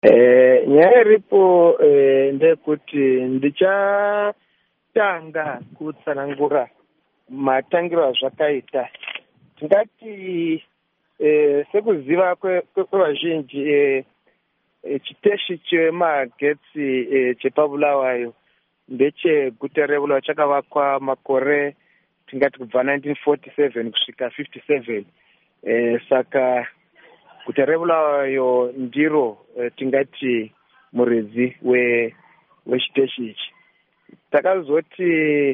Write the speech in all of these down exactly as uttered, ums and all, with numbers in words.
Eh, nyaya iripo eh, ndekuti ndichatanga kutsanangura matangiro azvakaita. Tingati eh, sekuziva kwevazhinji eh, eh, chiteshi chemagetsi eh, chepabulawayo ndecheguta reBulawayo chakavakwa makore tingati kubva nineteen forty-seven kusvika fifty-seven. Eh, saka guta reBulawayo ndiro eh, tingati muridzi we wechiteshi ichi. Takazoti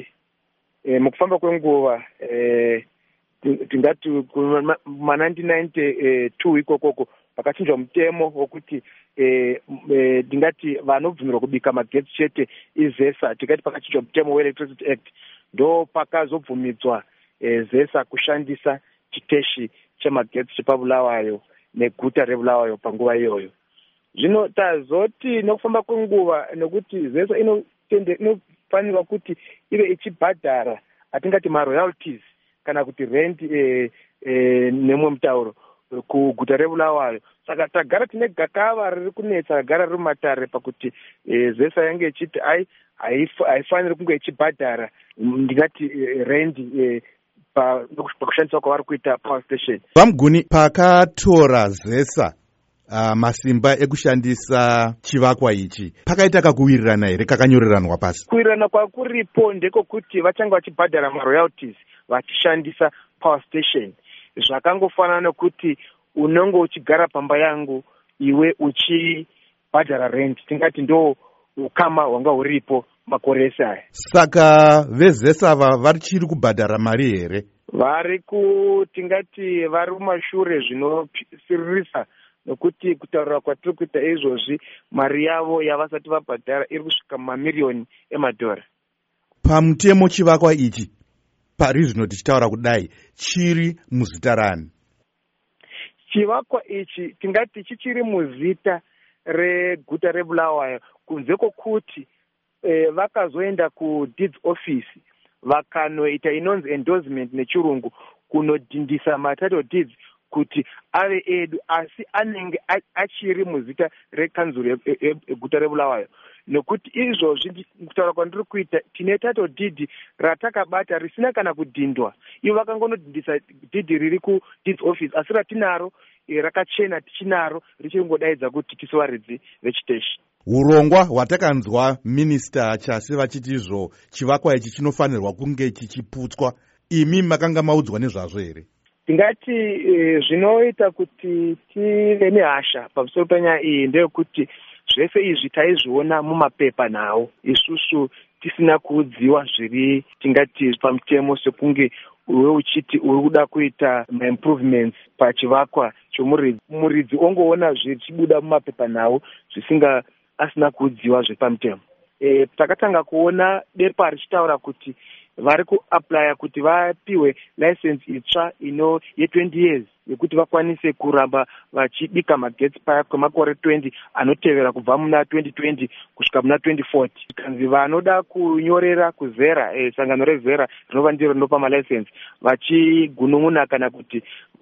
eh, mukufamba kwenguva eh, tingati kuma nineteen ninety-two ikokoko pakachinjwa mutemo wokuti eh, eh, tingati vanobvumirwa kubika magetsi chete izesa. Tingati pakachinjwa mutemo weElectricity Act ndo pakazobvumidzwa eh, zesa kushandisa chiteshi chemagetsi chepabulawayo neguta reBulawayo panguva iyoyo. Zvino tazoti nokufamba kwenguva nekuti zesa inotende inofanirwa kuti ive ichibhadhara atingati maroyalties kana kuti rent eh, eh, nemwe mutauro kuguta reBulawayo. Saka tagara tine gakava riri kunetsa ragara riri matare pakuti eh, zesa yange ichiti ai haifaniri kunge ichibhadhara ndingati eh, rent eh, pakushandiswa kwavari kuita power station. Vamuguni pakatora zesa uh, masimba ekushandisa chivakwa ichi pakaita kakuwirirana here kakanyoreranwa pasi? Kuwirirana kwakuripo ndekokuti vachanga vachibhadhara maroyalties vachishandisa power station. Zvakangofanana nokuti unenge uchigara pamba yangu iwe uchibhadhara rent, tingati ndo ukama hwanga huripo makore ese aya. Saka vezesa ava vachiri kubhadhara mari here? Vari kutingati vari mumashure zvinosiririsa nokuti kutaura kwatiri kuita izvozvi mari yavo yavasati vabhadhara iri kusvika mamiliyoni emadhora. Pamutemo chivakwa ichi pari zvino tichitaura kudai chiri muzita rani? Chivakwa ichi tingati chichiri muzita reguta reBulawayo kunze kwokuti eh, vakazoenda kudeeds office vakanoita inonzi endorsement nechirungu kunodhindisa matitle deeds kuti ave edu, asi anenge achiri muzita rekanzuro yeguta reBulawayo. Nokuti izvozvi kutaura kwandiri kuita tine title deed ratakabata risina kana kudhindwa. Ivo vakangonodhindisa deed riri kudeeds office asi ratinaro e, rakachena tichinaro richingodaidza kuti tisivaridzi vechiteshi. Urongwa hwatakanzwa minista achasi vachiti izvo chivakwa ichi chinofanirwa kunge chichiputswa, imi makanga maudzwa nezvazvo here? Tingati e, zvinoita kuti tive nehasha pamusoro penyaya iyi ndeyekuti zvese izvi taizviona mumapepa nawo isusu tisina kuudziwa zviri tingati pamutemo sekunge uwe uchiti uri kuda kuita improvements pachivakwa chomuridzi. Muridzi ongoona zvichibuda mumapepa nawo zvisinga asina kuudziwa zvepamutemo. E, takatanga kuona bepa richitaura kuti vari kuaplya kuti vapiwe license itsva ino ye-twenty years yekuti vakwanise kuramba vachibika magetsi paya kwemakore twenty anotevera kubva muna twenty twenty kusvika muna twenty forty. Kanzi vanoda kunyorera kuzera e, sangano rezera rinova ndiro rinopa malicense vachigunun'una kana kuti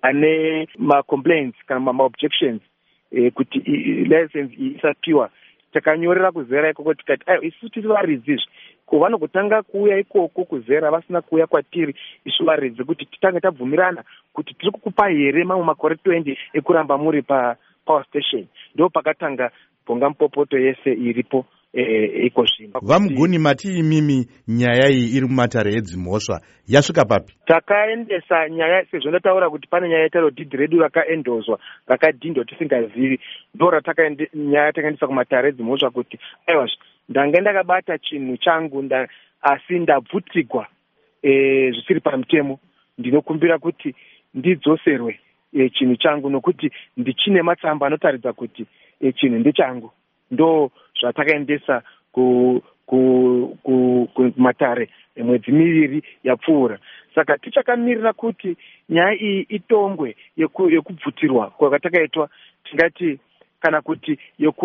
ane macomplaints kana maobjections e, kuti license isapiwa. Takanyorera kuzera ikoko tikati ayo isusu tiri varidzi izvi ko vanogotanga kuuya ikoko kuzera vasina kuuya kwatiri isu varidzi kuti titange tabvumirana kuti tiri kukupa here mamwe makore twenty ekuramba muri pa power station. Ndo pakatanga bhonga mupopoto yese iripo e, iko zvino. Vamuguni mati imimi nyaya iyi iri mumatare edzimhosva yasvika papi? Takaendesa nyaya sezvo ndataura kuti pane nyaya yetaro deed redu rakaendozwa rakadhindwa tisingazivi, ndo ratakaende nyaya takaendesa kumatare edzimhosva kuti aiwa ndange ndakabata chinhu changu nda, asi ndabvutigwa e, zvisiri pamutemo, ndinokumbira kuti ndidzoserwe e, chinhu changu nokuti ndichine matsamba anotaridza kuti e, chinhu ndechangu. Ndo zvatakaendesa ku ku ku kumatare mwedzi miviri yapfuura. Saka tichakamirira kuti nyaya iyi itongwe yeku, yekubvutirwa kwakatakaitwa tingati kana kuti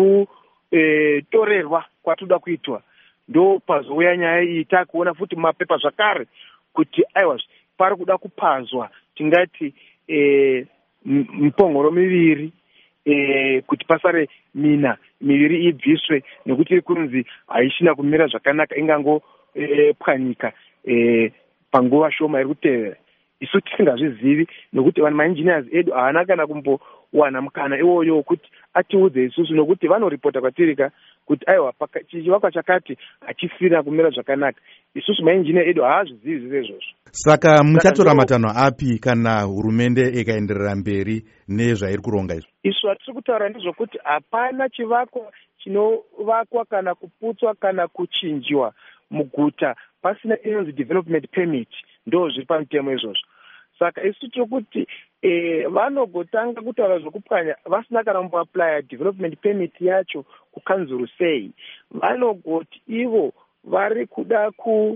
yekutorerwa e, kwatoda kuitwa. Ndo pazouya nyaya iyi takuona futi mumapepa zvakare kuti aiwa pari kuda kupazwa tingati e, mipongoro miviri e, kuti pasare mina miviri ibviswe nekuti iri kunzi haishina kumira zvakanaka ingango e, pwanyika e, panguva shoma iri kutevera. Isu tisingazvizivi nokuti vanhu mainjiniers edu haana kana kumbowana mukana iwoyo wekuti atiudze isusu nokuti vanoripota kwatirika kuti aiwa chivakwa chakati hachisina kumira zvakanaka. Isusu mainjiniya edu haazvizivi zvese izvozvo. Saka muchatora matanho api kana hurumende ikaenderera mberi nezvairi kuronga izvo? Isu hatisi kutaura ndizvokuti hapana chivakwa chinovakwa kana kuputswa kana kuchinjiwa muguta pasina inonzi development permit, ndo zviri pamutemo izvozvo. Saka isu tiri e, vanogotanga kutaura zvokupwanya vasina kana kumboaplya development permit yacho kukanzuru sei. Vanogoti ivo vari kuda ku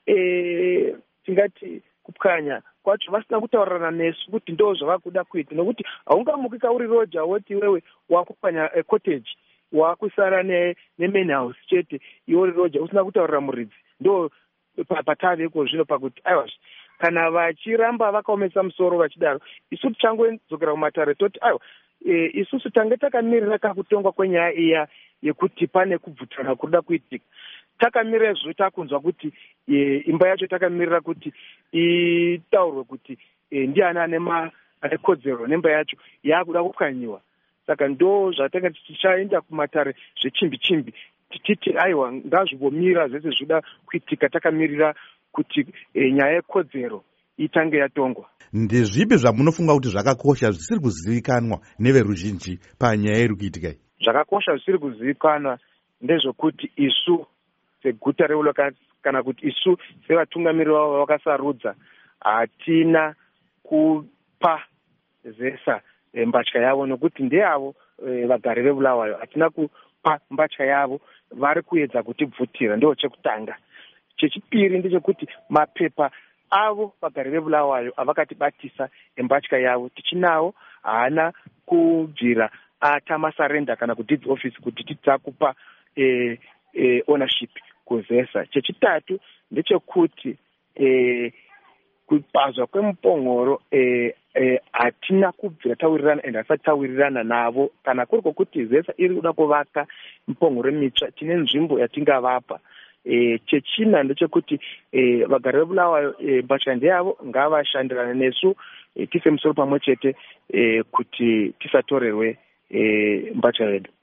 e, tingati kupwanya kwacho vasina kutaurirana nesu kuti ndo zvavakuda kuita, nokuti haungamukika uri roja woti wewe wakupwanya e, cottage wakusara ne, ne main house chete iwe uri roja usina kutaurira muridzi. Ndo patave iko zvino pakuti aiwa kana vachiramba vakaomesa musoro vachidaro isu tichangodzokera kumatare toti aiwa e, isusu tange takamirira kakutongwa kwenyaya iya yekuti pane kubvutirana kuda kuitika. Takamirira izvo takunzwa kuti e, imba yacho takamirira kuti itaurwe kuti e, ndiani ane kodzero nemba yacho yakuda kupwanyiwa. Saka ndo zvatanga tichaenda kumatare zvechimbi chimbi tichiti aiwa ngazvibomira zvese zvida kuitika takamirira kuti e, nyaya yekodzero itange yatongwa. Ndezvipi zvamunofunga kuti zvakakosha zvisiri kuzivikanwa neveruzhinji panyaya iri kuitika iyi? Zvakakosha zvisiri kuzivikanwa ndezvokuti isu seguta reulo kana kuti isu sevatungamiriri vavo vakasarudza hatina kupa zesa e, mbatya yavo nokuti ndeyavo e, vagari vebulawayo. Hatina kupa mbatya yavo, vari kuedza kutibvutira, ndo chekutanga. Chechipiri ndechekuti mapepa avo vagari vebulawayo avakatibatisa embatya yavo tichinawo haana kubvira atamasarenda kana kudeeds office kuti titsakupa e, e, ownership kuzesa. Chechitatu ndechekuti e, kupazwa kwemupongoro e, e, hatina kubvira tawirirana ende hasati tawirirana navo kana kuri kokuti zesa iri kuda kuvaka mupongoro mitsva tine nzvimbo yatingavapa. E, chechina ndechekuti e, vagari vebulawayo e, mbatya ndeyavo ngavashandirane nesu e, tise musoro pamwe chete e, kuti tisatorerwe e, mbatya yedu.